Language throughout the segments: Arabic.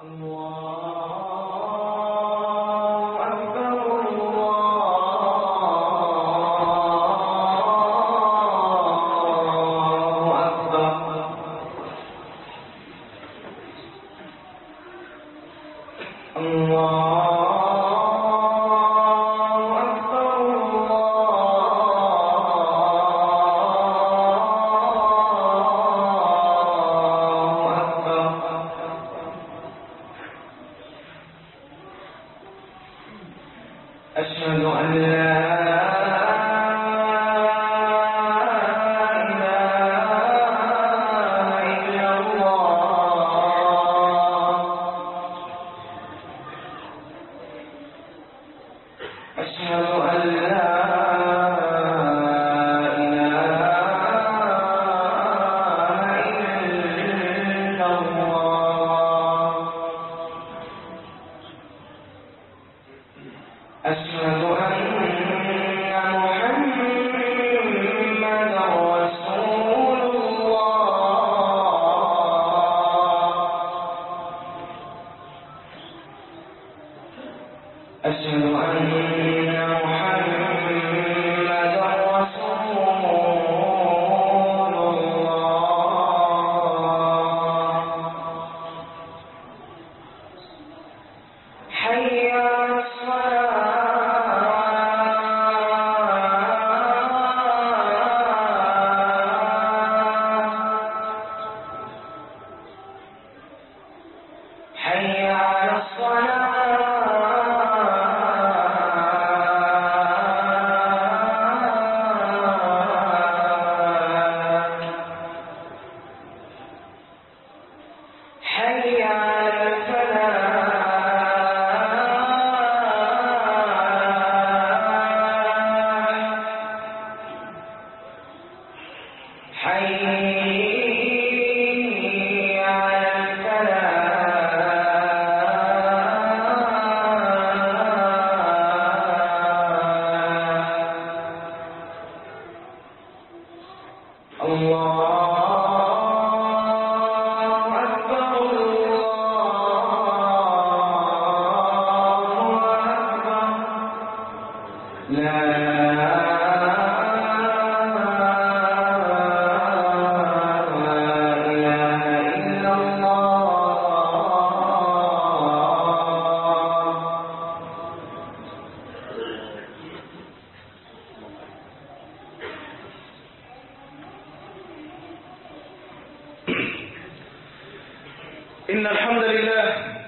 إن الحمد لله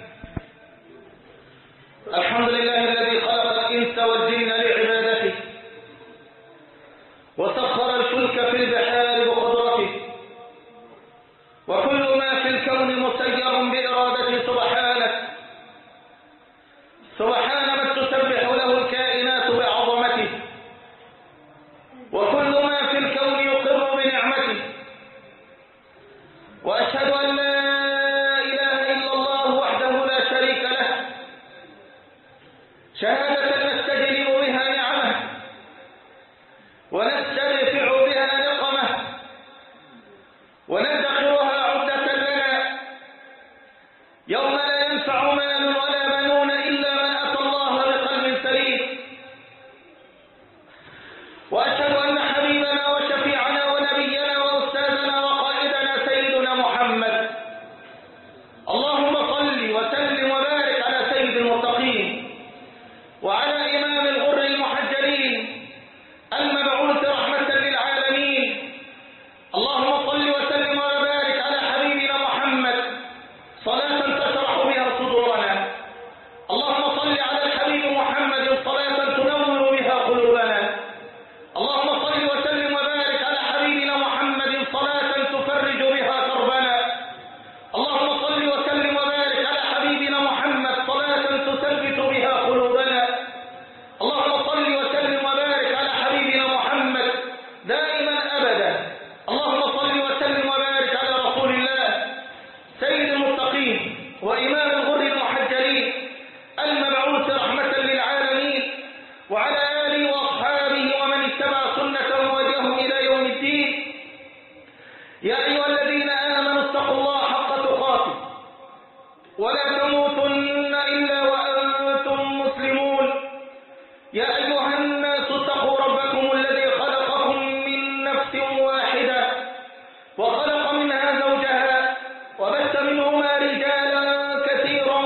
الذي خلق الإنس والجن لعبادته وسخر الفلك في البحار بقدرته وكل ما في الكون مسير بإرادته سبحان من تسبح له الكائنات بعظمته وكل ما في الكون يقر بنعمته وأشهد أن لا شهادة نستجلب بها نعمه ونسترفع بها نقمه وندخرها عدة لنا يوم لا ينفع مال ولا بنون إلا من أتى الله بقلب سليم. وأشهد أن حبيبنا وشفيعنا ونبينا وأستاذنا وقائدنا سيدنا محمد اللهم صل وسلم وبارك على سيد المتقين وعلى إمام الغر المحجلين المبعوث رحمة للعالمين. اللهم صل وسلم وبارك على حبيبنا محمد صلاة تشرح بها صدورنا. ولا تموتن إلا وأنتم مسلمون. يا أيها الناس اتقوا ربكم الذي خلقكم من نفس واحدة وخلق منها زوجها وبث منهما رجالا كثيرا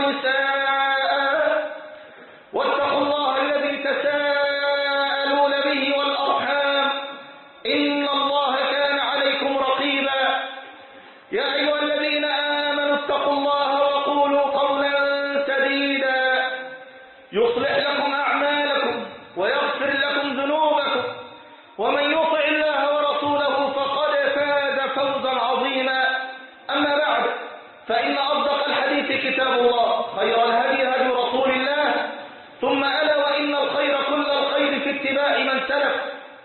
ونساء واتقوا الله الذي تساءلون به والأرحام إن الله كان عليكم رقيبا. يا أيها الذين آمنوا اتقوا الله وقولوا قولا سديدا يصلح لكم أعمالكم ويغفر لكم ذنوبكم ومن يطع الله ورسوله فقد فاز فوزا عظيما. أما بعد فإن أصدق الحديث كتاب الله، خير الهدي هدي رسول الله، ثم ألا وإن الخير كل الخير في اتباع من سلف،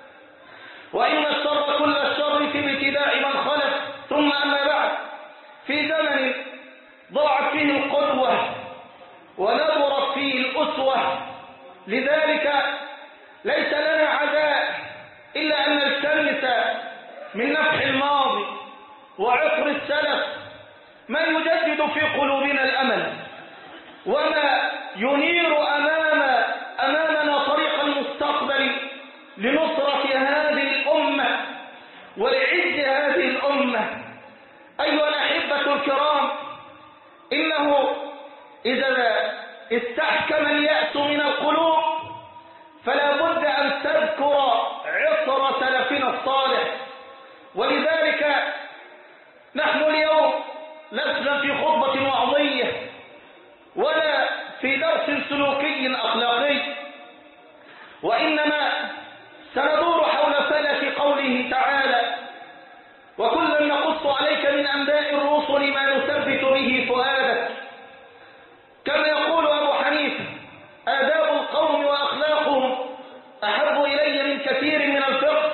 وإن الشر كل الشر في ابتداع من خلف. ثم أما بعد، في زمن ضاعت فيه القدوة ونبرت فيه الأسوة، لذلك ليس لنا عزاء إلا أن نلتمس من نفح الماضي وعطر السلف ما يجدد في قلوبنا الأمل وما ينير أمامنا طريق المستقبل لنصرة هذه الأمة ولعز هذه الأمة. أيها الأحبة الكرام، إنه إذا استحكم اليأس من القلوب فلا بد أن تذكر عطر سلفنا الصالح. ولذلك نحن اليوم لسنا في خطبة وعظية ولا في درس سلوكي أخلاقي، وإنما سندور حول فلك قوله تعالى: وكلا نقص عليك من أنباء الرسل ما نثبت به فؤادك. كما يقول أبو حنيفة: آداب القوم وأخلاقهم أحب إلي من كثير من الفقه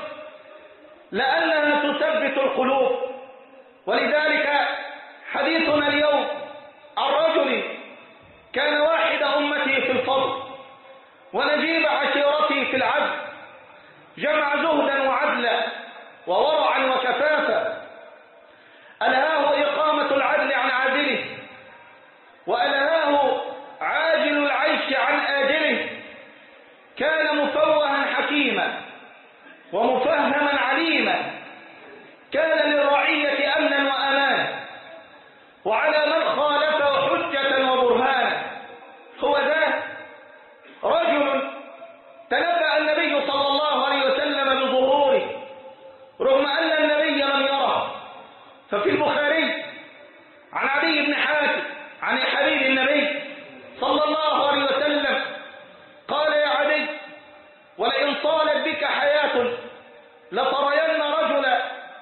لأنها تثبت القلوب. ولذلك حديثنا اليوم عن رجل كان واحد أمته في الفضل ونجيب عشيرته في العدل، جمع زهدا وعدلا وورعا وكفافا، ألهاه إقامة العدل عن عادله، وألهاه عاجل العيش عن آجله. كان مفوها حكيما ومفهما عليما، كان للرعية أمنا وأمانا، وعلى من خالفه حجة وبرهانا. هو ذا رجل تنبأ النبي صلى الله عليه وسلم بظهوره رغم أن النبي لم يره. ففي البخاري عن عدي بن حاتم عن حبيب النبي صلى الله عليه وسلم قال: يا عدي، ولئن طالت بك حياة لترين رجلا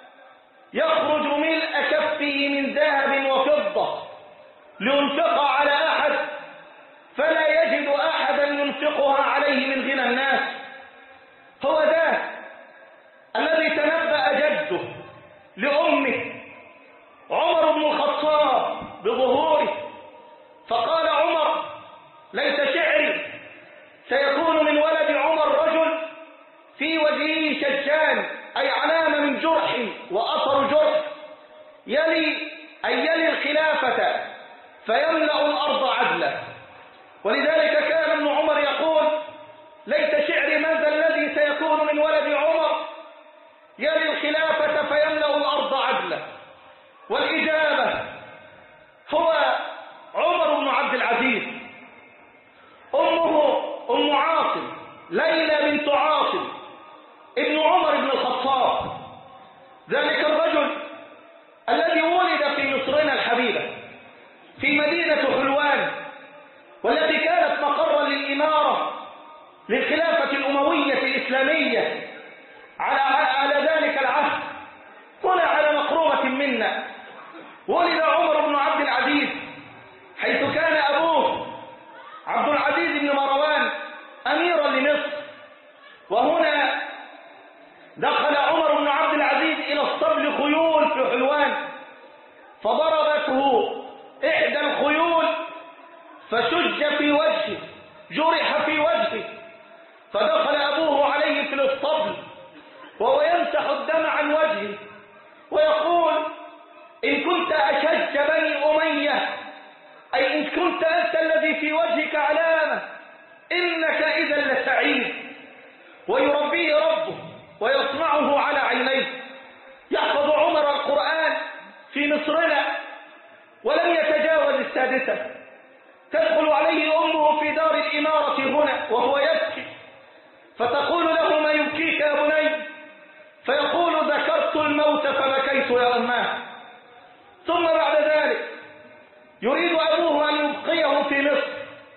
يخرج ملء كفه من ذهب وفضة لينفق على أحد فلا يجد أحدا ينفقها عليه من غنى الناس. هو ذا الذي تنبأ جده لأمه عمر بن الخطاب بظهوره، فقال عمر: ليس شعري سيكون من ولد عمر رجل في وجهه شجان، أي علامة من جرح وأثر جرح، يلي الخلافة فيملأ الأرض عدلا. ولذلك كان ابن عمر يقول: ليت شعري من ذا الذي سيكون من ولد عمر يلي الخلافة فيملأ الأرض عدلا. والإجابة هو عمر بن عبد العزيز. أمه أم عاصم، ليلى بنت عاصم ابن عمر بن الخطاب، ذلك الرجل الذي ولد في مصرنا الحبيبة في مدينة حلوان، والتي كانت مقرا للإمارة للخلافة الأموية الإسلامية على ذلك العهد، هنا على مقربة منا. ولد عمر بن عبد العزيز حيث كان أبوه عبد العزيز بن مروان أميرا لمصر، وهنا دخل عمر بن عبد العزيز إلى اسطبل خيول في حلوان، فضربته إحدى الخيول فشج في وجهه، جرح في وجهه، إنك إذا لسعيد. ويربيه ربه ويصنعه على عينيه. يحفظ عمر القرآن في مصرنا ولم يتجاوز السادسة. تدخل عليه أمه في دار الإمارة هنا وهو يبكي، فتقول له: ما يبكيك يا بني؟ فيقول: ذكرت الموت فبكيت يا أماه. ثم بعد ذلك يريد أبوه أن يبقيه في مصر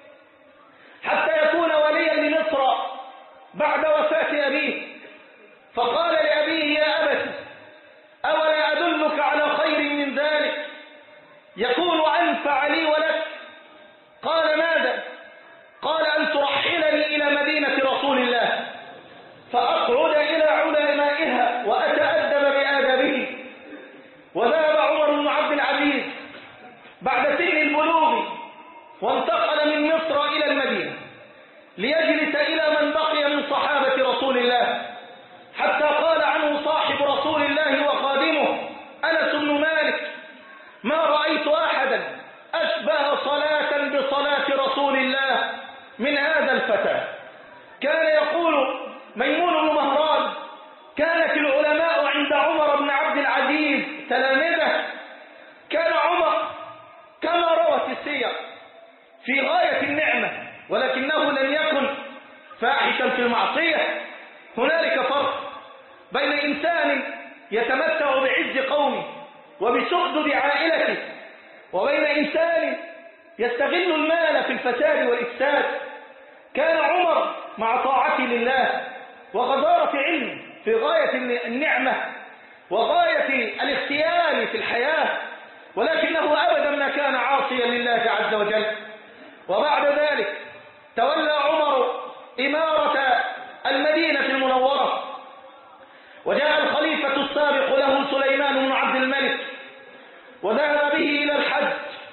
حتى يكون وليا لمصر بعد وفاة أبيه، فقال لأبيه: يا أبت، أولا أدلك على خير من ذلك يكون أنفع لي ولك؟ قال: ماذا؟ قال: أن ترحلني إلى مدينة رسول الله فأقعد إلى علمائها وأتأدب بآدابه. وذهب عمر بن عبد العزيز بعد سن البلوغ وانتقل من مصر إلى المدينة ليجلس إلى من بقي من صحابة رسول الله، حتى قال عنه صاحب رسول الله وخادمه أنس بن مالك: ما رأيت أحدا أشبه صلاة بصلاة رسول الله من هذا الفتى. كان يقول ميمون بن مهران: كانت العلماء عند عمر بن عبد العزيز تلامذة. كان عمر كما روت السير في غاية النعمة، ولكنه لم يكن فاحشا في المعصية. هنالك فرق بين إنسان يتمتع بعز قومه وبسؤدد عائلته، وبين إنسان يستغل المال في الفساد والإفساد. كان عمر مع طاعته لله وغزارة علمه في غاية النعمة وغاية الاختيار في الحياة، ولكنه أبدا ما كان عاصيا لله عز وجل. وبعد ذلك تولى عمر إمارة المدينة المنورة، وجاء الخليفة السابق له سليمان بن عبد الملك وذهب به إلى الحج.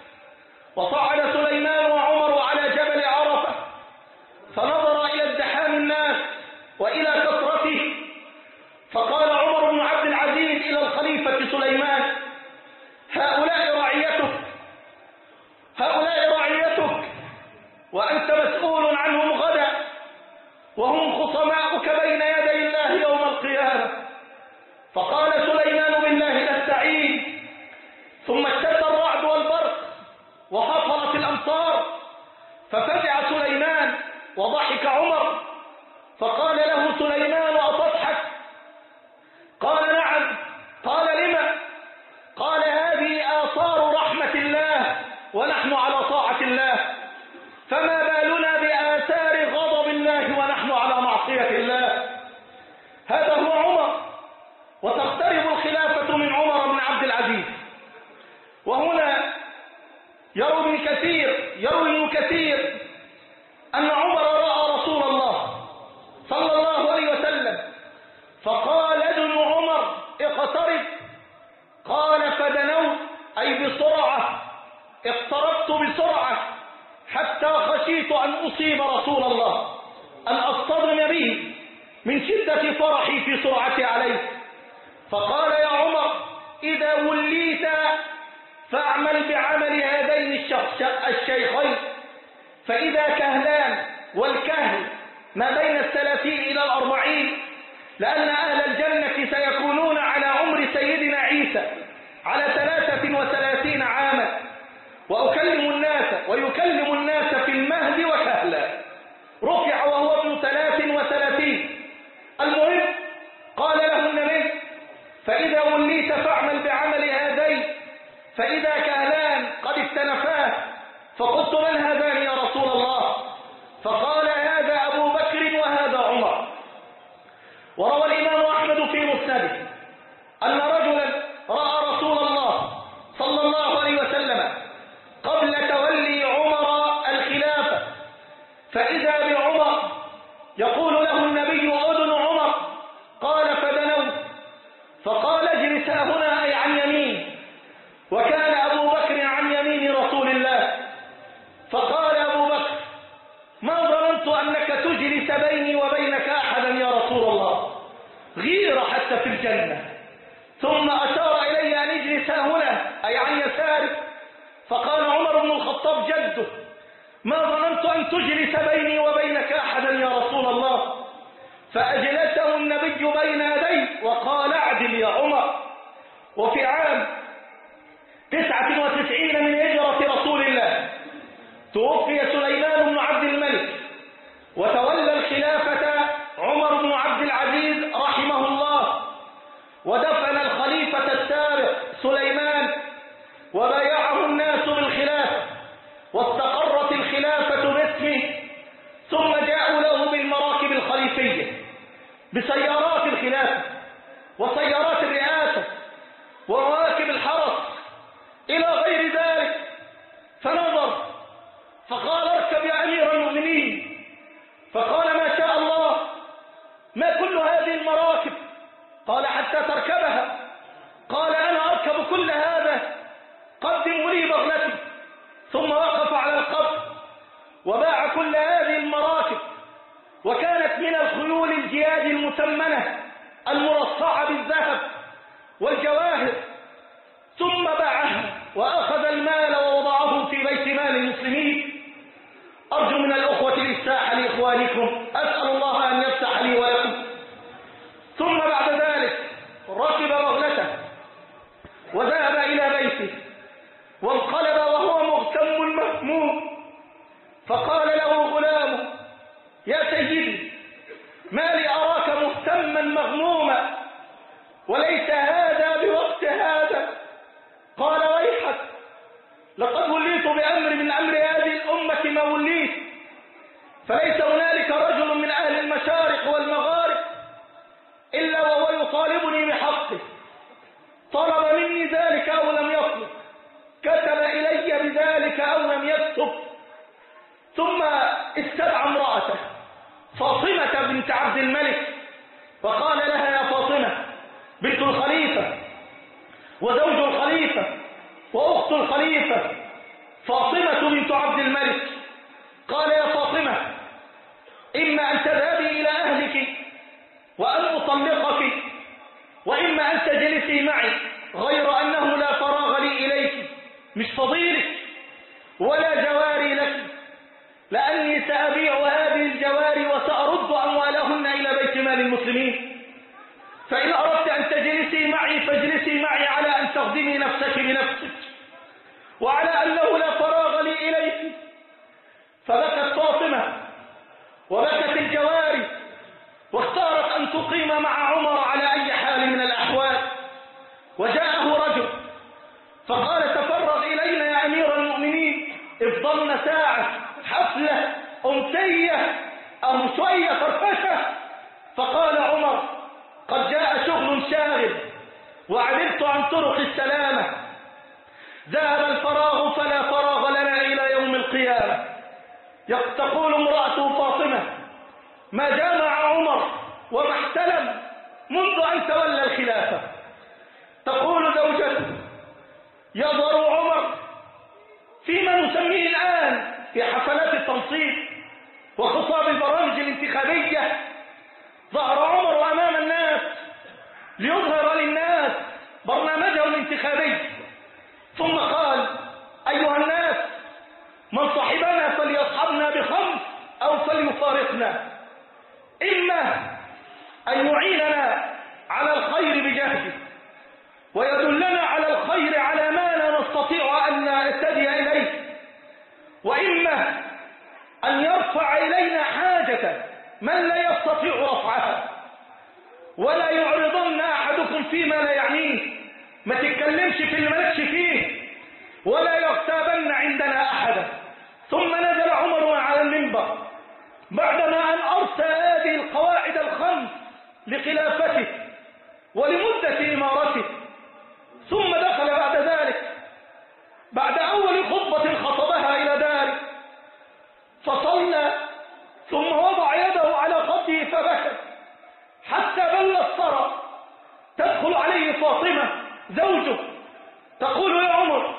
وصعد سليمان وعمر على جبل عرفة فنظر إلى ازدحام الناس وإلى كثرته، فقال عمر بن عبد العزيز إلى الخليفة سليمان: هؤلاء رعيتك وأنت مسؤول عنهم غدا، وهم خصماؤك بين يدي الله يوم القيامة. فقال سليمان: بالله نستعين. ثم اشتد الرعد والبرق وحصلت الأمطار، ففزع سليمان وضحك عمر، فقال له سليمان: أتضحك؟ قال: نعم. قال: لما؟ قال: هذه آثار رحمة الله ونحن على طاعة الله، فما بالنا بآثار غضب الله ونحن على معصية الله. هذا هو عمر، وتقترب الخلافة من عمر بن عبد العزيز. وهنا يروي ابن كثير أن عمر رأى رسول الله صلى الله عليه وسلم فقال: ادن عمر اقترب. قال: فدنوت، أي بسرعة، اقتربت بسرعة حتى خشيت أن أصيب رسول الله، أن أصطدم به من شدة فرحي في سرعتي عليه. فقال: يا عمر، إذا وليت فاعمل بعمل هذين الشيخين، فإذا كهلان، والكهل ما بين 30 إلى 40، لأن أهل الجنة سيكونون على عمر سيدنا عيسى على 33 عاما، ويكلم الناس في المهد وكهلا. رفع وهو ابن 33. المهم قال له النبي: فإذا وليت فاعمل بعمل هذين، فإذا كهلان قد اكتنفاه. فقلت: من هذان يا رسول الله؟ فقال: هذا أبو بكر وهذا عمر. وروى الإمام أحمد في مسنده أن رجلا رأى رسول الله صلى الله عليه وسلم قبل تولي عمر الخلافة، فإذا بعمر يقول له النبي: أذن عمر. قال: فدنوت. فقال: اجلس هنا، أي عن يمين. وكان أبو بكر عن يمين رسول الله. فقال أبو بكر: ما ظننت أنك تجلس بيني وبينك أحدا يا رسول الله، غير حتى في الجنة. ثم أشار إلي أن اجلس هنا، أي عن يسارك. فقال عمر بن الخطاب جده: ما ظننت أن تجلس بيني وبينك أحدا يا رسول الله. فأجلسه النبي بين يديه وقال اعدل يا عمر. وفي عام 99 من هجرة رسول الله توفي سليمان بن عبد الملك، وتولى الخلافة عمر بن عبد العزيز رحمه الله، ودفن الخليفة السابق سليمان وبايعه الناس بالخلافة، واستقرت الخلافة باسمه. ثم جاءوا له بالمراكب الخليفية بسيارات الخلافة وسيارات الرئاسة ومواكب الحرس إلى غير ذلك، فنظر فقال اركب يا أمير المؤمنين. فقال ما شاء الله، ما كل هذه المراكب؟ قال حتى تركبها. قال أنا أركب كل هذا، قدموا لي بغلتي. ثم وقف على القبر وباع كل هذه المراكب، وكانت من الخيول الجياد المثمنة المرصعة بالذهب والجواهر، ثم باعها وأخذ المال ووضعه في بيت مال المسلمين. أرجو من الأخوة الإفتاح لإخوانكم، أسأل الله أن يفتح لي ولكم. ثم بعد ذلك ركب بغلته وذهب إلى بيته، وانقلب وهو مغتم مهموم، فقال له غلامه يا سيدي ما لي أراك مهتما مغموما وليس هذا بوقت هذا؟ قال ويحك، لقد وليت بأمر من أمر هذه الأمة ما وليت، فليس هنالك رجل من أهل المشارق والمغارب إلا وهو يطالبني بحقه، طلب مني ذلك أو لم يطلب، كتب إلي بذلك أو لم يكتب. ثم استدعى امرأته فاطمة بنت عبد الملك، وقال لها يا فاطمة بنت الخليفة وزوج الخليفة وأخت الخليفة فاطمة بنت عبد الملك، قال يا فاطمة إما أن تذهبي إلى أهلك وأن أطلقك، وإما أن تجلسي معي، غير أنه لا فراغ لي إليك، مش فضيلك ولا جواري لك، لأني سأبيع هذه الجواري وسأرد أموالهن إلى بيت مال المسلمين، فإن أردت أن تجلسي معي فاجلسي معي على أن تخدمي نفسك بنفسك، وعلى أنه لا فراغ لي إليك. فبكت فاطمة وبكت الجواري، واختارت أن تقيم مع عمر على أي حال من الأحوال. وجاءه رجل فقال تفرغ إلينا يا أمير المؤمنين، افضلنا ساعة حفلة أمسية أو شوية فرفشة. فقال عمر قد جاء شغل شاغل وعرفت عن طرق السلامة، ذهب الفراغ فلا فراغ لنا إلى يوم القيامة. تقول امرأته فاطمة ما جامع عمر وما احتلم منذ أن تولى الخلافة. تقول زوجته يظهر عمر فيما نسميه الآن في حفلات التنصيب وخطاب البرامج الانتخابية، ظهر عمر أمام الناس ليظهر للناس برنامجه الانتخابي، ثم قال أيها الناس من صحبنا فليصحبنا بخمس أو فليفارقنا، إما أن يعيننا على الخير بجهده ويدلنا على الخير على ما لا نستطيع أن نهتدي إليه، وإما أن يرفع إلينا حاجة من لا يستطيع رفعها، ولا يعرضن أحدكم فيما لا يعنيه، ما تتكلمش في اللي مالكش فيه، ولا يغتابن عندنا أحدا. ثم نزل عمر على المنبر بعدما أن أرسى هذه القواعد الخمس لخلافته ولمدة إمارته، ثم دخل بعد ذلك بعد أول خطبة خطبها إلى داره فصلى، ثم وضع يده على خده فبكى حتى بل الثرى. تدخل عليه فاطمة زوجه تقول يا عمر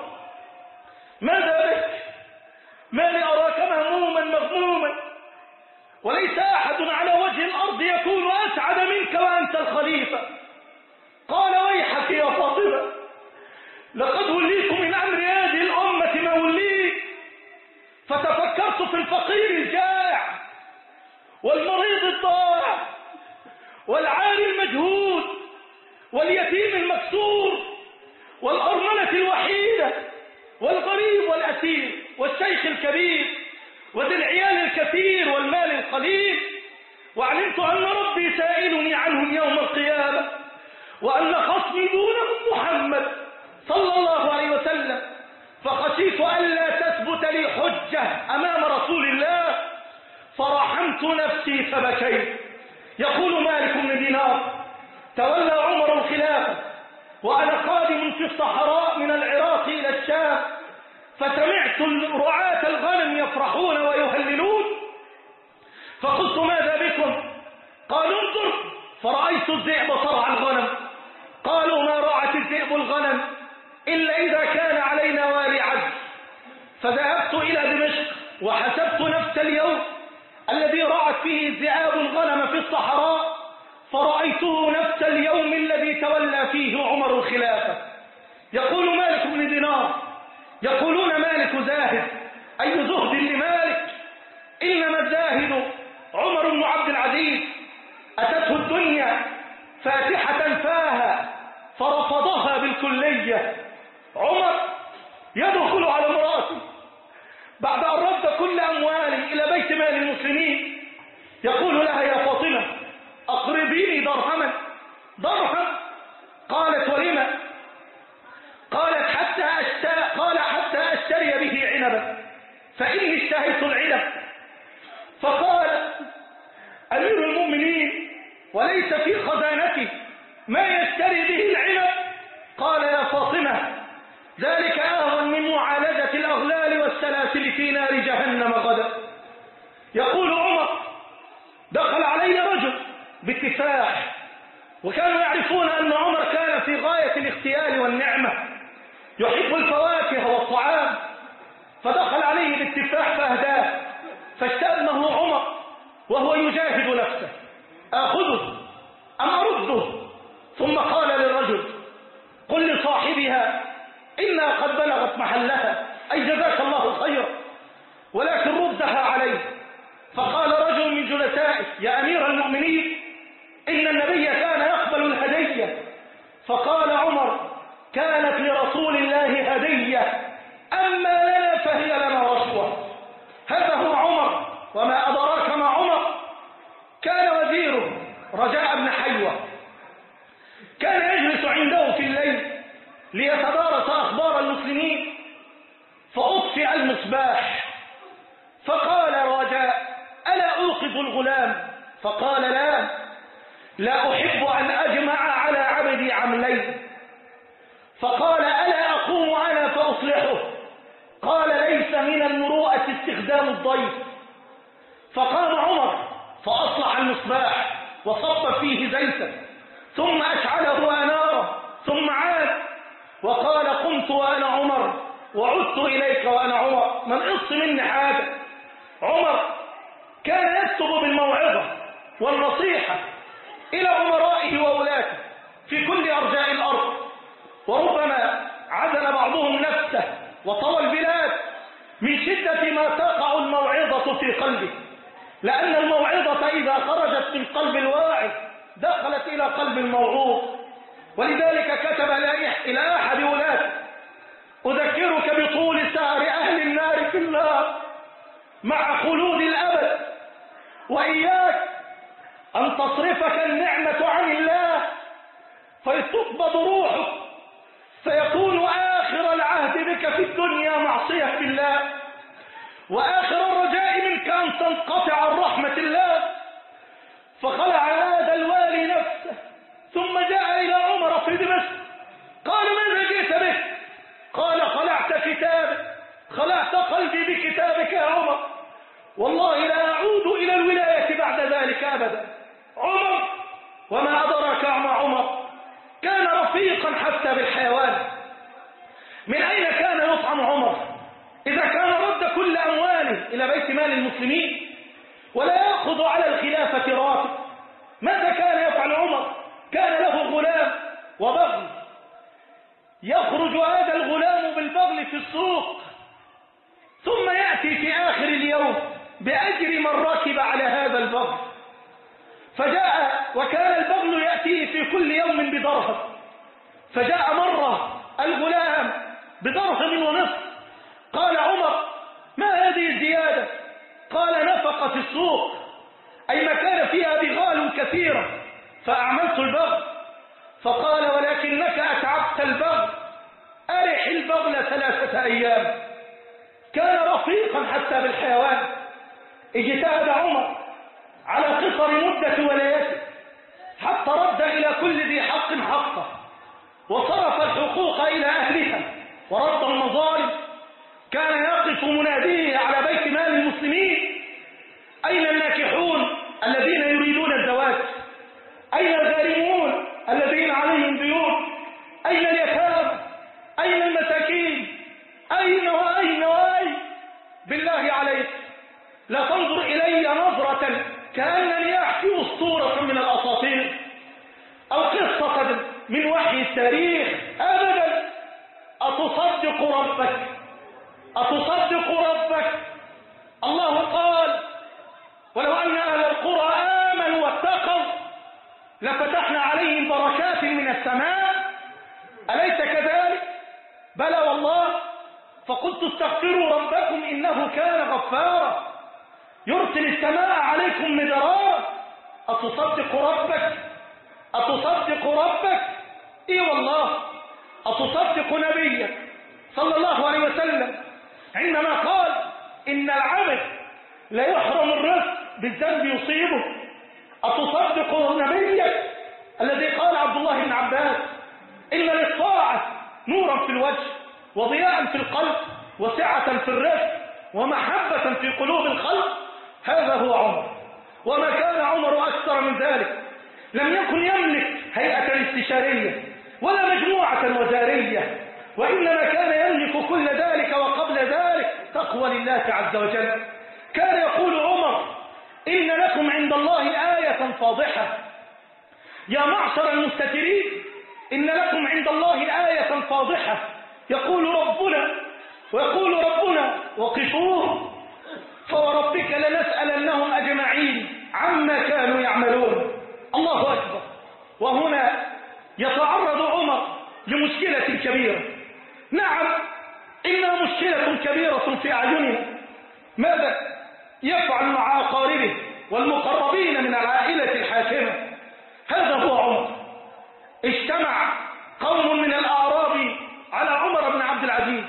ماذا بك؟ ما لي أراك مهموما مغموما، وليس أحد على وجه الأرض يكون أسعد منك وأنت الخليفة. قال ويحك يا فاطمة، لقد وليت من أمر هذه الأمة ما وليت، فتفكرت في الفقير الجائع والمريض الضائع والعاري المجهود واليتيم المكسور والأرملة الوحيدة والغريب والأسير والشيخ الكبير وذي العيال الكثير والمال القليل. وعلمت أن ربي سائلني عنهم يوم القيامة، وأن خصمي دونهم محمد صلى الله عليه وسلم، فخشيت ألا تثبت لي حجة أمام رسول الله فرحمت نفسي فبكيت. يقول مالك بن دينار: تولى عمر الخلافة وأنا قادم في الصحراء من العراق إلى الشام، فسمعت رعاة الغنم يفرحون ويهللون، فقلت: ماذا بكم؟ قالوا: انظر، فرأيت الذئب صرع الغنم. قالوا: ما رعت الذئب الغنم إلا إذا كان علينا والي عدل. فذهبت إلى دمشق وحسبت نفس اليوم الذي رعت فيه الذئاب الغنم في الصحراء، فرأيته نفس اليوم الذي تولى فيه عمر الخلافة. يقول مالك بن دينار: يقولون مالك زاهد، أي زهد لمالك؟ إنما الزاهد عمر بن عبد العزيز، أتته الدنيا فاتحة فاها فرفضها بالكلية. عمر يدخل على امرأته بعد أن رد كل أمواله إلى بيت مال المسلمين، يقول لها: يا فاطمة أقربيني درهما. درهم؟ قالت: ولما؟ قالت: حتى أشتري به عنبا، فإني اشتهيت العنب. فقال أمير المؤمنين: وليس في خزانتي ما يشتري به العنب. قال: يا فاطمة ذلك أهون من معالجة الأغلال والسلاسل في نار جهنم غدا. يقول عمر: دخل علي رجل باتفاح، وكانوا يعرفون أن عمر كان في غاية الاختيال والنعمة، يحب الفواكه والطعام، فدخل عليه بالتفاح فأهداه، فاشتأمه عمر وهو يجاهد نفسه: آخذه أم أرده؟ ثم قال للرجل: قل لصاحبها إنها قد بلغت محلها، أي جزاك الله خيرا، ولكن ردها عليه. فقال رجل من جلسائه: يا أمير المؤمنين، إن النبي كان يقبل الهدية. فقال عمر: كانت لرسول الله هدية، أما لنا فهي لنا رشوة. هذا هو عمر. وما أدراك ما عمر؟ كان وزيره رجاء بن حيوة كان يجلس عنده في الليل ليتدارس أخبار المسلمين، فأطفئ المصباح، فقال رجاء: ألا أوقظ الغلام؟ فقال: لا أحب أن أجمع على عبدي عملين. فقال: ألا أقوم أنا فأصلحه؟ قال: ليس من المروءة استخدام الضيف. فقام عمر فأصلح المصباح وصب فيه زيتا، ثم أشعله أناره، ثم عاد وقال: قمت وأنا عمر وعدت إليك وأنا عمر، من قص مني حاجة. عمر كان يكتب بالموعظة والنصيحة إلى أمرائه وولاته في كل أرجاء الأرض، وربما عزل بعضهم نفسه وطوى البلاد من شدة ما تقع الموعظة في قلبه، لأن الموعظة إذا خرجت من قلب الواعظ دخلت إلى قلب الموعوظ. ولذلك كتب إلى أحد ولاته: أذكرك بطول سهر أهل النار في النار مع خلود الأبد، وإياك أن تصرفك النعمة عن الله فيتقبض روحك، فيكون آخر العهد بك في الدنيا معصية بالله، وآخر الرجاء منك أن تنقطع عن رحمة الله. فخلع هذا الوالي نفسه، ثم جاء إلى عمر في دمشق، قال: ماذا جئت به؟ قال: خلعت كتابك، خلعت قلبي بكتابك يا عمر، والله لا أعود إلى الولاية بعد ذلك أبدا. عمر، وما أدراك مع عمر، كان رفيقا حتى بالحيوان. من أين كان يطعم عمر إذا كان رد كل أمواله إلى بيت مال المسلمين ولا يأخذ على الخلافة راتب؟ ماذا كان يفعل عمر؟ كان له غلام وبغل، يخرج هذا الغلام بالبغل في السوق، ثم يأتي في آخر اليوم بأجر من ركب على هذا البغل. فجاء وكان البغل يأتيه في كل يوم بدرهم، فجاء مرة الغلام بدرهم ونصف. قال عمر: ما هذه الزيادة؟ قال: نفق في السوق، أي مكان فيها بغال كثيرة فأعملت البغل. فقال: ولكنك أتعبت البغل، أرح البغل 3 أيام. كان رفيقا حتى بالحيوان. اجتهد عمر على قصر مدة ولايته حتى رد إلى كل ذي حق حقه، وصرف الحقوق إلى أهلها ورد المظالم. كان يقف مناديه على بيت مال المسلمين: أين الناكحون الذين يريدون الزواج؟ أين الغارمون الذين عليهم ديون؟ أين اليتامى؟ أين المساكين؟ أين وأين وأين؟ بالله عليك لا تنظر إلي نظرة كأنني أحكي أسطورة من الأساطير أو قصة من وحي التاريخ، أبدا. أتصدق ربك؟ أتصدق ربك؟ الله قال: ولو أن أهل القرى آمنوا واتقوا لفتحنا عليهم بركات من السماء. أليس كذلك؟ بلى والله. فقلت: استغفروا ربكم إنه كان غفارا يرسل السماء عليكم مدرارا. أتصدق ربك؟ أتصدق ربك؟ إي والله. أتصدق نبيك صلى الله عليه وسلم عندما قال: إن العبد لا يحرم الرزق بالذنب يصيبه؟ أتصدق نبيك الذي قال عبد الله بن عباس: إن للطاعة نورا في الوجه وضياء في القلب وسعة في الرزق ومحبة في قلوب الخلق؟ هذا هو عمر. وما كان عمر أكثر من ذلك. لم يكن يملك هيئة استشارية ولا مجموعة وزارية، وإنما كان يملك كل ذلك وقبل ذلك تقوى لله عز وجل. كان يقول عمر: إن لكم عند الله آية فاضحة يا معشر المستترين، إن لكم عند الله آية فاضحة يقول ربنا وقفوه فوربك لنسألنهم أجمعين عما كانوا يعملون. الله أكبر. وهنا يتعرض عمر لمشكلة كبيرة. نعم، إنها مشكلة كبيرة في أعيننا. ماذا يفعل مع أقاربه والمقربين من العائلة الحاكمة؟ هذا هو عمر. اجتمع قوم من الأعراب على عمر بن عبد العزيز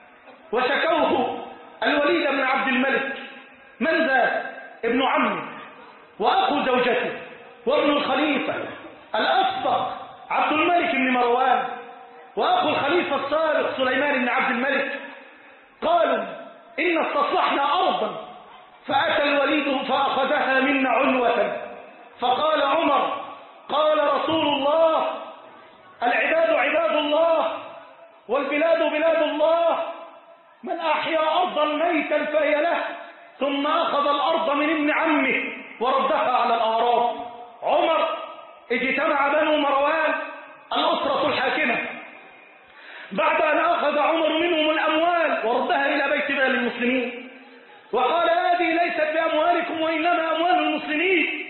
وشكوه الوليد بن عبد الملك. من ذا؟ ابن عمه وأخو زوجته وابن الخليفة الأصدق عبد الملك بن مروان وأخو الخليفة السابق سليمان بن عبد الملك. قالوا: إن استصلحنا أرضا فأتى الوليد فأخذها منا عنوة. فقال عمر: قال رسول الله: العباد عباد الله والبلاد بلاد الله، من أحيا أرضا ميتا فهي له. ثم أخذ الأرض من ابن عمه وردها على الأعراب. عمر اجتمع بنو مروان الأسرة الحاكمة بعد أن أخذ عمر منهم الأموال وردها إلى بيت مال المسلمين، وقال: هذه ليست بأموالكم وإنما أموال المسلمين.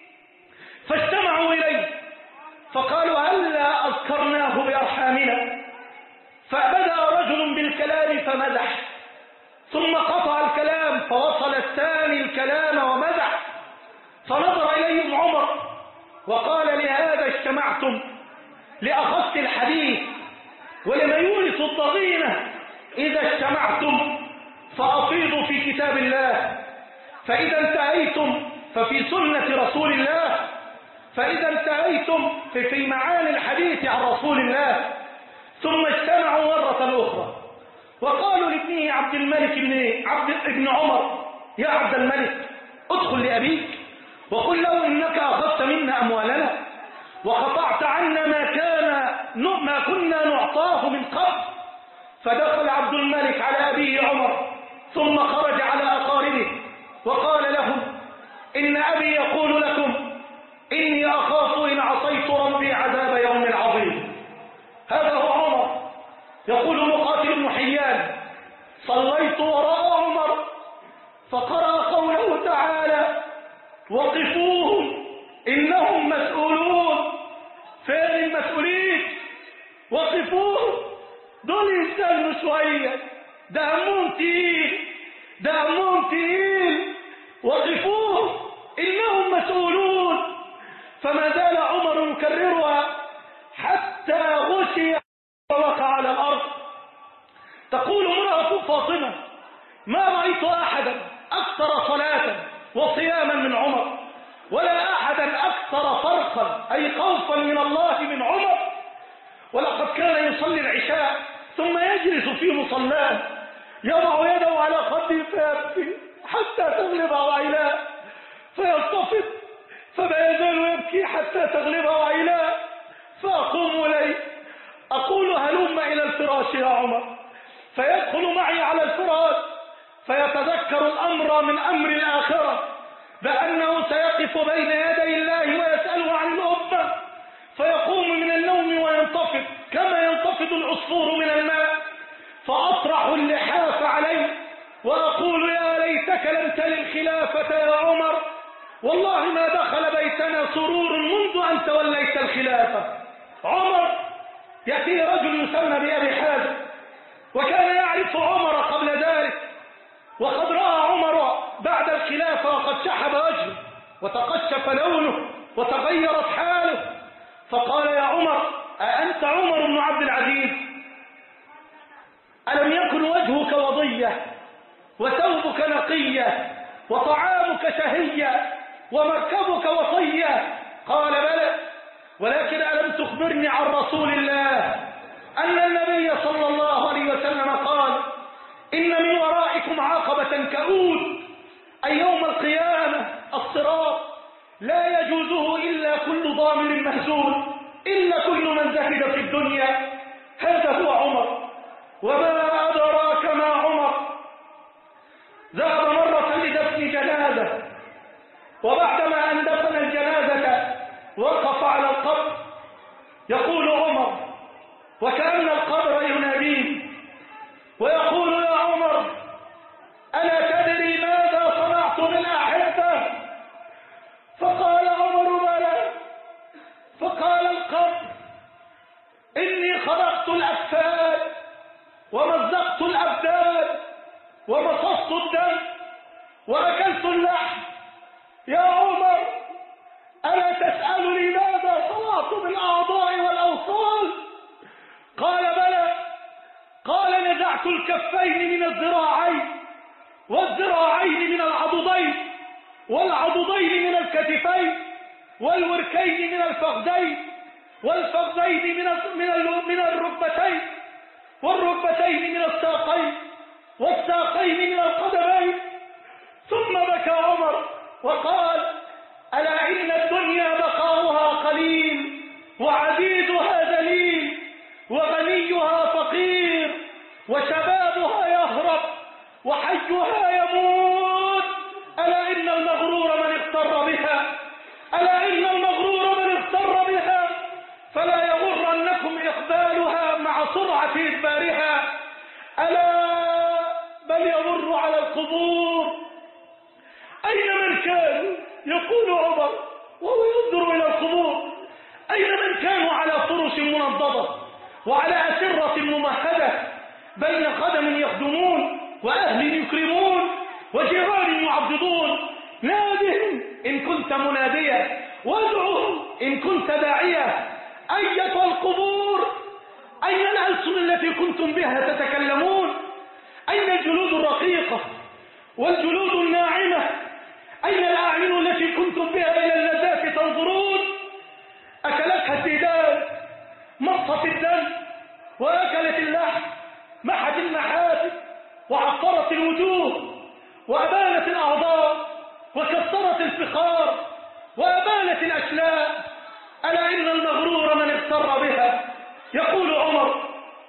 فاجتمعوا إليه فقالوا: هلا أذكرناه بأرحامنا؟ فبدأ رجل بالكلام فمدح، ثم قطع الكلام فوصل الثاني الكلام ومدح. فنظر إليهم عمر وقال: لهذا اجتمعتم؟ لأخذت الحديث ولما يورث الضغينة. إذا اجتمعتم فأفيضوا في كتاب الله، فإذا انتهيتم ففي سنة رسول الله، فإذا انتهيتم في معاني الحديث عن رسول الله. ثم اجتمعوا مرة أخرى وقالوا لابنه عبد الملك ابن عمر: يا عبد الملك، ادخل لأبيك وقل له: إنك أخذت منا أموالنا وقطعت عنا ما كنا نعطاه من قبل. فدخل عبد الملك على أبيه عمر ثم خرج على أقاربه وقال لهم: إن أبي يقول لكم إني أخاف إن عصيت ربي عذاب يوم عظيم. هذا هو عمر. يقول مقاتل بن حيان: صليت وراء عمر فقرأ قوله وقفوهم إنهم مسؤولون. فين المسؤولين؟ وقفوهم، دول يستنوا شوية، ده همهم تقيل، ده همهم تقيل. وقفوهم إنهم مسؤولون. فما زال عمر يكررها حتى غشي ووقع على الأرض. تقول امرأة فاطمة: ما رأيت أحدا أكثر صلاة وصياما من عمر، ولا أحدا أكثر فرقا أي خوفا من الله من عمر. ولقد كان يصلي العشاء ثم يجلس في مصلاه يضع يده على خده فيبكي حتى تغلبه عيناه فيلتفت، فما يزال يبكي حتى تغلبه عيناه. فأقوم إليه أقول: هلم إلى الفراش يا عمر. فيدخل معي على الفراش فيتذكر الأمر من أمر الآخرة، بأنه سيقف بين يدي الله ويسأله عن الأمة، فيقوم من النوم وينتفض كما ينتفض العصفور من الماء. فأطرح اللحاف عليه وأقول: يا ليتك لم تل الخلافة يا عمر، والله ما دخل بيتنا سرور منذ أن توليت الخلافة. عمر يأتي رجل يسمى بأبي حازم، وكان يعرف عمر قبل ذلك، وقد رأى عمر بعد الخلافة وقد شحب وجهه وتقشف لونه وتغيرت حاله، فقال: يا عمر، أأنت عمر بن عبد العزيز؟ ألم يكن وجهك وضية وثوبك نقية وطعامك شهية ومركبك وصية؟ قال: بلى، ولكن ألم تخبرني عن رسول الله أن النبي صلى الله عليه وسلم قال: إن من ورائكم عقبة كؤود، أي يوم القيامة الصراط لا يجوزه إلا كل ضامر مهزوم، إلا كل من زهد في الدنيا. هذا هو عمر. وما أدراك ما عمر؟ ذهب مرة لدفن جنازة، وبعدما أن دفن الجنازة وقف على القبر يقول عمر، وكأن القبر يناديه ويقول: يا عمر، ألا تدري ماذا صنعت بالأحبة؟ فقال عمر: بلى. فقال القبر: إني خرقت الأكفان ومزقت الأبدان ومصصت الدم وأكلت اللحم. يا عمر، ألا تسألني ماذا صنعت بالأعضاء والأوصال؟ قال: بلى. قال: نزعت الكفين من الذراعين، والذراعين من العضدين، والعضدين من الكتفين، والوركين من الفخذين، والفخذين من الركبتين، والركبتين من الساقين، والساقين من القدمين. ثم بكى عمر وقال: ألا إن الدنيا بقاؤها قليل، وعبيدها ذليل، وغنيها فقير، وشبابها يهرب، وحيها يموت. ألا إن المغرور من اغتر بها، ألا إن المغرور من اغتر بها، فلا يغرنكم إقبالها مع سرعة إدبارها، ألا بل يمر على القبور. أين من كانوا؟ يقول عمر وهو ينظر إلى القبور: أين من كانوا على فرش منضدة وعلى أسرة ممهدة بين قدم يخدمون وأهل يكرمون وجيران يعضدون؟ نادهم إن كنت مناديا، وادعهم إن كنت داعيا. أية القبور، أين الألسن التي كنتم بها تتكلمون؟ أين الجلود الرقيقة والجلود الناعمة؟ أين الأعين التي كنتم بها إلى اللذات تنظرون؟ أكلتها الديدان، مصت الدم، وأكلت اللحم، محت المحاسن، وعطرت الوجوه، وأبانت الأعضاء، وكسرت الفخار، وأبانت الأشلاء. ألا إن المغرور من اغتر بها. يقول عمر: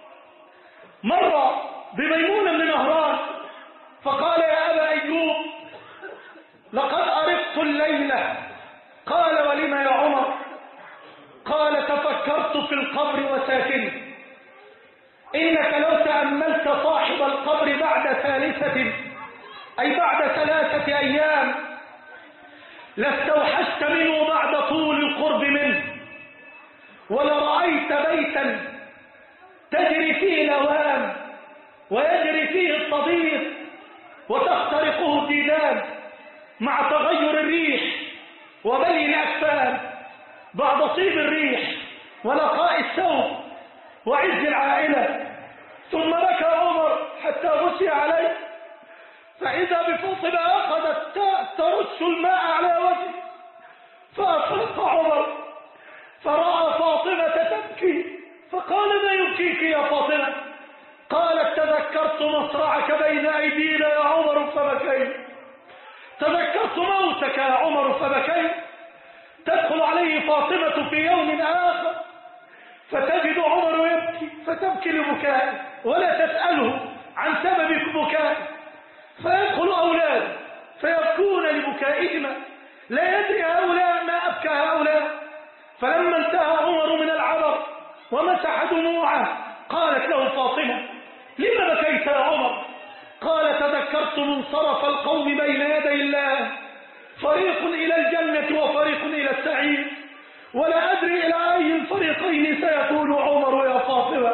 مر بميمون بن مهران فقال: يا أبا أيوب، لقد أرقت الليلة. قال: ولم يا عمر؟ قال: تفكرت في القبر وساكنه، إنك لو تأملت صاحب القبر بعد ثالثة، أي بعد 3 أيام، لاستوحشت منه بعد طول القرب منه، ولرأيت بيتا تجري فيه الأوام ويجري فيه الصديق وتخترقه الديدان مع تغير الريح وبلي الأكفان بعد طيب الريح ونقاء الثوب وعز العائلة. ثم بكى عمر حتى غشي عليه، فإذا بفاطمة أخذت ترش الماء على وجهه، فأفرق عمر فرأى فاطمة تبكي، فقال: ما يبكيك يا فاطمة؟ قالت: تذكرت مصرعك بين أيدينا يا عمر فبكيت، تذكرت موتك يا عمر فبكيت. تدخل عليه فاطمة في يوم آخر فتجد عمر يبكي، فتبكي لبكائه ولا تسأله عن سبب بكائه، فيدخل أولاده فيبكون لبكائهما، لا يدري هؤلاء ما أبكى هؤلاء. فلما انتهى عمر من العبر ومسح دموعه قالت له فاطمة: لما بكيت يا عمر؟ قال: تذكرت منصرف القوم بين يدي الله، فريق إلى الجنة وفريق إلى السعير، ولا أدري إلى أي الفريقين سيكون عمر يا فاطمة.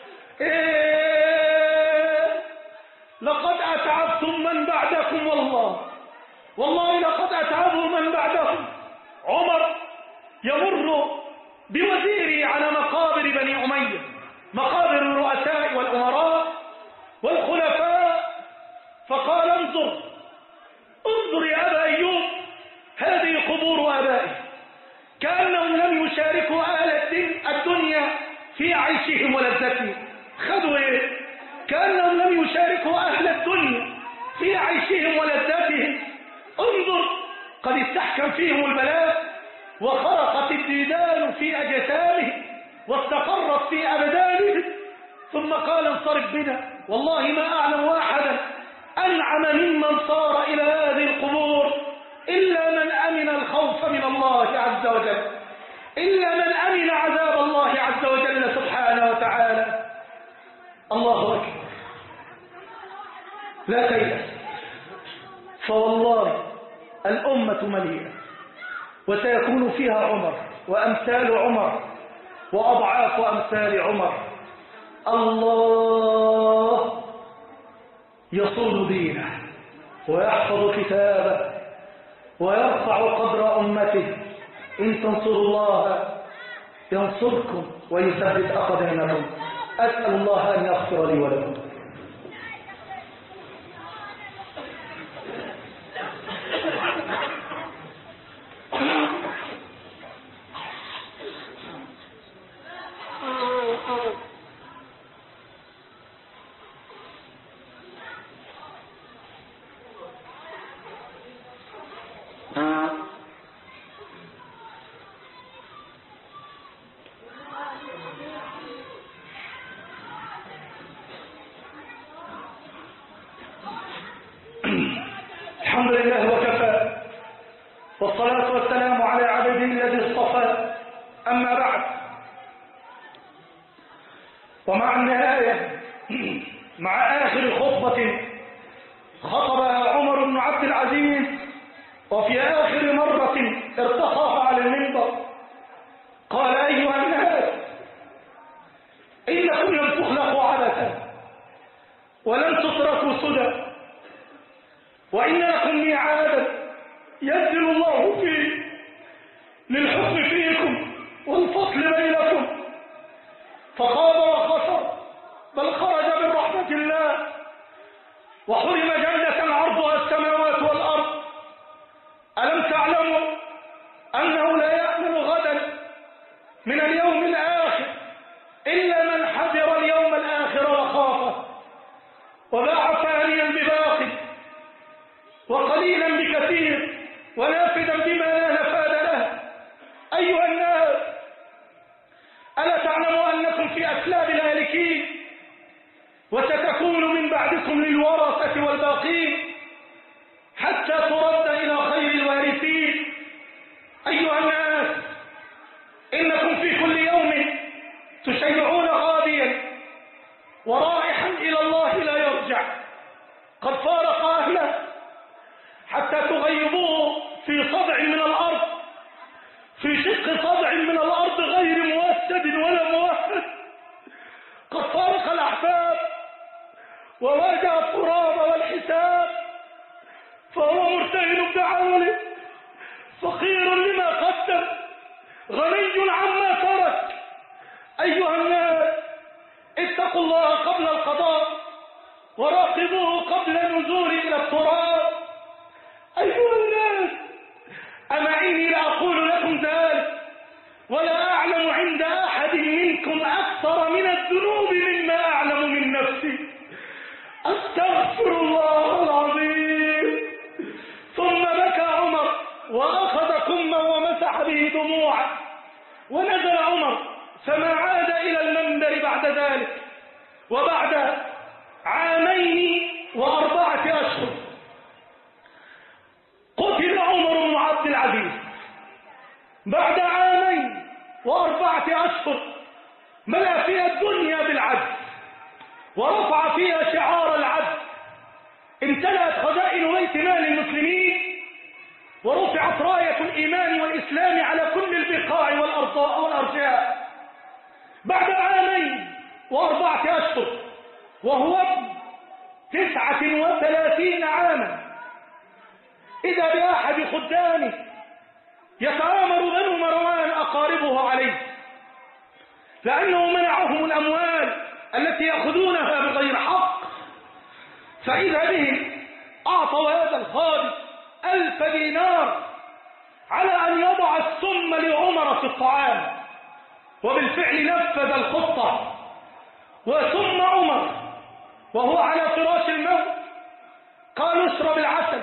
لقد أتعبتم من بعدكم، والله لقد أتعبوا من بعدكم. عمر يمر بوزيره على مقابر بني أمية، مقابر الرؤساء والأمراء والخلفاء، فقال: انظر يا أبا أيوب، هذه قبور آبائه، كأنهم لم يشاركوا أهل الدنيا في عيشهم ولذتهم. خذوا إيه؟ كأنهم لم يشاركوا أهل الدنيا في عيشهم ولذتهم. انظر، قد استحكم فيهم البلاء وخرقت الديدان في أجسامهم واستقرت في أبدانهم. ثم قال: انصرف بنا، والله ما أعلم واحدا أنعم ممن صار إلى هذه القبور إلا من أمن الخوف من الله عز وجل، إلا من أمن عذاب الله عز وجل سبحانه وتعالى. الله أكبر. لا تيأس، فوالله الأمة مليئة، وسيكون فيها عمر وأمثال عمر وأضعاف أمثال عمر. الله يصون دينه ويحفظ كتابه ويرفع قدر أمته. إن تنصروا الله ينصركم ويثبت أقدامكم. أسأل الله أن يغفر لي ولكم. الحمد لله وكفى، والصلاة والسلام على عبده الذي اصطفى. أما بعد، ومع النهاية، مع آخر خطبة خطبها عمر بن عبد العزيز، وفي آخر مرة ارتقى على المنبر، قال: أيها الناس، إنكم لم تخلقوا عبثا ولن تتركوا سدى، وإن لكم ميعادا ينزل الله فيه للحكم فيكم والفصل بينكم. فخاب وخسر، بل خرج من رحمة الله وحرم جنة عرضها السماوات والأرض. ألم تعلموا أنه لا يأمن غدا من اليوم الآخر إلا من حذر اليوم الآخر وخافه وباع فانيا بباقي وقليلا بكثير ونافذا بما لا نفاد له. أيها الناس، ألا تعلموا أنكم في أسلاب الهالكين، وستكون من بعدكم للورثة والباقين حتى ترد إلى خير الوارثين. أيها الناس، إنكم في كل يوم تشيعون غاديا ورائحا إلى الله لا يرجع، قد فارق أهله حتى تغيبوه في صدع من الأرض، في شق صدع من الأرض غير موسد ولا موهد، قد فارق الأحباب وواجه التراب والحساب، فهو مرتهن بعمله، فقير لما قدم، غني عما ترك. أيها الناس، اتقوا الله قبل القضاء وراقبوه قبل النزول إلى التراب. أيها الناس، أمعيني لأقول لكم ذلك، ولا أعلم عند أحد منكم أكثر من الذنوب مما أعلم من نفسي. أستغفر الله العظيم. ثم بكى عمر وأخذ كما ومسح به دموعه، ونزل عمر فما عاد إلى المنبر بعد ذلك. وبعد 2 و4 أشهر قتل عمر بن عبد العزيز. بعد 2 و4 أشهر ملأ فيها الدنيا بالعدل، ورفع فيها شعار العدل، امتلأت خزائن بيت مال المسلمين، ورفعت راية الإيمان والإسلام على كل البقاع والأرجاء. بعد 2 و4 أشهر وهو ابن 39 عاما، إذا بأحد خدامه يتآمر بنو مروان أقاربه عليه، لأنه منعهم الأموال التي يأخذونها بغير حق، فإذا بهم أعطوا هذا الخادم 1000 دينار على أن يضع السم لعمر في الطعام، وبالفعل نفذ الخطة، وثم عمر وهو على فراش الموت قال اشرب العسل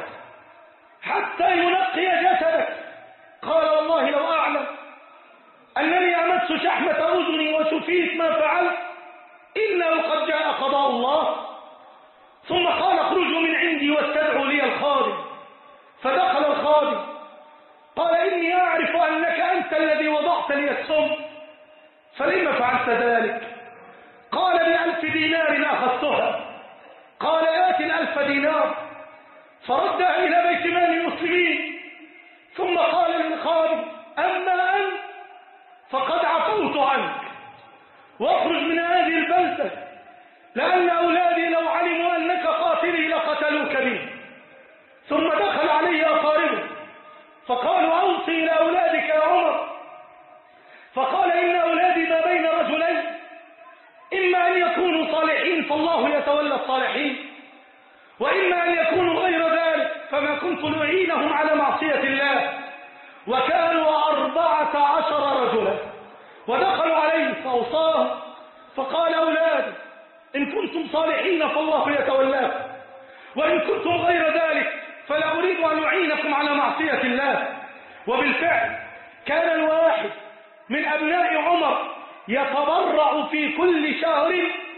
حتى ينقي جسدك. قال والله لو أعلم أنني أمس شحمة أذني وشفيت ما فعلت إلا وقد جاء قضاء الله. ثم قال اخرجوا من عندي واستدعوا لي الخادم. فدخل الخادم قال إني أعرف أنك أنت الذي وضعت لي السم، فلما فعلت ذلك؟ قال ب1000 دينار أخذتها. قال آت 1000 دينار، فردها إلى بيت مال المسلمين. ثم قال للخادم أما أنت فقد عفوت عنك، واخرج من هذه البلدة، لأن أولادي لو علموا أنك قاتلي لقتلوك بي. ثم دخل عليه أقاربه فقالوا أوصي إلى أولادك يا عمر. فقال إن أولادي ما بين رجلين، إما أن يكونوا صالحين فالله يتولى الصالحين، وإما أن يكونوا غير ذلك فما كنت لأعينهم على معصية الله. وكانوا 14 رجلا، ودخلوا عليه فأوصاهم فقال أولادي إن كنتم صالحين فالله يتولاكم، وإن كنتم غير ذلك فلا أريد أن أعينكم على معصية الله. وبالفعل كان الواحد من أبناء عمر يتبرع في كل شهر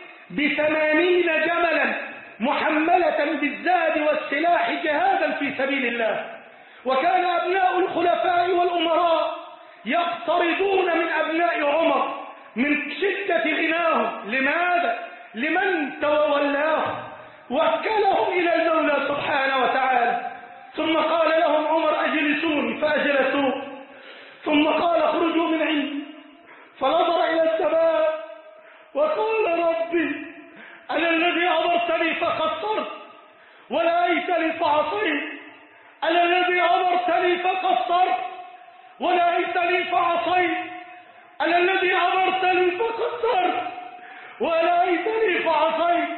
ب80 جملا محملة بالزاد والسلاح جهادا في سبيل الله. وكان أبناء الخلفاء والأمراء يقترضون من أبناء عمر من شدة غناهم. لماذا؟ لمن تولاه وكلهم إلى المولى سبحانه وتعالى. ثم قال لهم عمر أجلسوني فأجلسوه. ثم قال اخرجوا من عندي، فنظر إلى السماء وقال ربي أنا الذي أمرتني فقصرت ونهيتني فعصيت، أنا الذي أمرتني فقصرت ونهيتني فعصيت، أنا الذي أمرتني فقصرت ونهيتني فعصيت،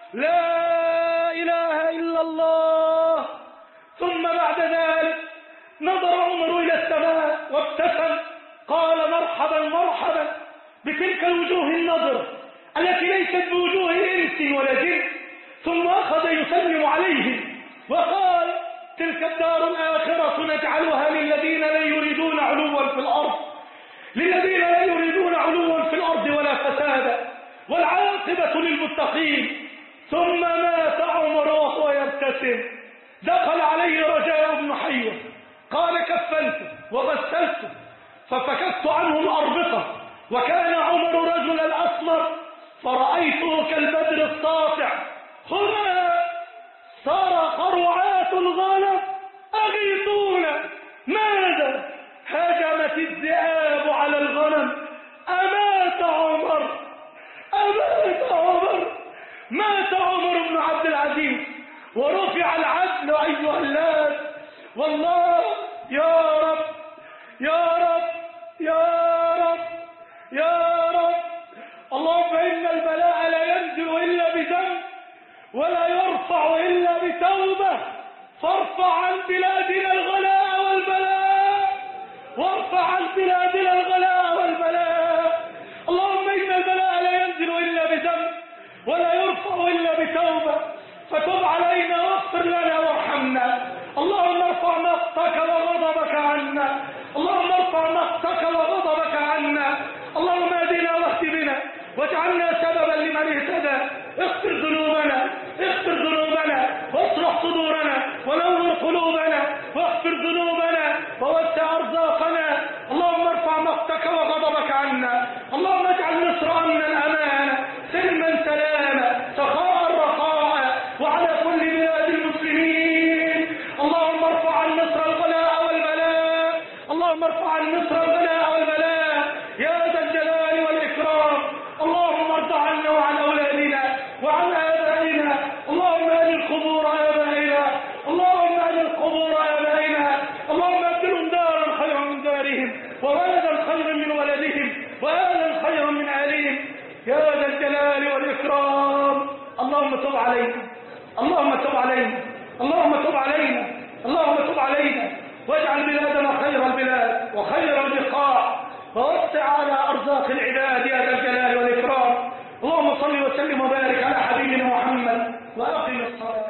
لا إله إلا الله. ثم بعد ذلك نظر عمر إلى السماء وابتسم، قال مرحبا مرحبا بتلك الوجوه النضرة التي ليست بوجوه إنس ولا جن. ثم أخذ يسلم عليهم وقال تلك الدار الآخرة نجعلها للذين لا يريدون علوا في الأرض، للذين لا يريدون علوا في الأرض ولا فسادا، والعاقبة للمتقين. ثم مات عمر وهو يبتسم. دخل عليه رجاء بن حيوة قال كفنته وغسلته ففككت عنه الأربطة، وكان عمر رجل الأسمر فرأيته كالبدر الساطع. هنا صرخ رعاة الغنم أغيثونا ماذا؟ هجمت الذئاب على الغنم. أمات عمر، أمات عمر، مات عمر بن عبد العزيز ورفع العدل أيها الناس. والله يا رب يا رب يا رب يا رب، اللهم إن البلاء لا ينزل إلا بذنب ولا يرفع إلا بتوبة، فارفع عن بلادنا الغلاء والبلاء، وارفع عن بلادنا الغلاء والبلاء. اللهم إن البلاء لا ينزل إلا بذنب ولا يرفع إلا بتوبة، فتب علينا واغفر لنا وارحمنا. اللهم ارفع مقتك وغضبك عنا، اللهم ارفع مقتك وغضبك عنا. اللهم اهدنا واهد بنا واجعلنا سببا لمن اهتدى. اغفر ذنوبنا، اغفر ذنوبنا واصلح صدورنا ونور قلوبنا واغفر ذنوبنا ووسع ارزاقنا. اللهم ارفع مقتك وغضبك عنا. اللهم اجعل مصر امنا امانا سلما سلاما سخاء رخاء وعلى كل بلاد المسلمين. اللهم ارفع عن مصر الغلاء والبلاء، اللهم ارفع عن مصر الغلاء والبلاء يا ذا الجلال والإكرام. اللهم ارض عنا وعن أولادنا وعن آبائنا. اللهم أهل القبور آبائنا، اللهم أهل القبور آبائنا. اللهم أبدلهم دارا خيرا من دارهم وولدا خيرا من ولدهم وآلا خيرا من آلهم يا ذا الجلال والإكرام. اللهم تب علينا، اللهم تب علينا، اللهم تب علينا، اللهم تب علينا، واجعل بلادنا خير البلاد وخير البقاع ووسع على أرزاق العباد يا ذا الجلال والإكرام. اللهم صل وسلم وبارك على حبيبنا محمد وأقم الصلاة.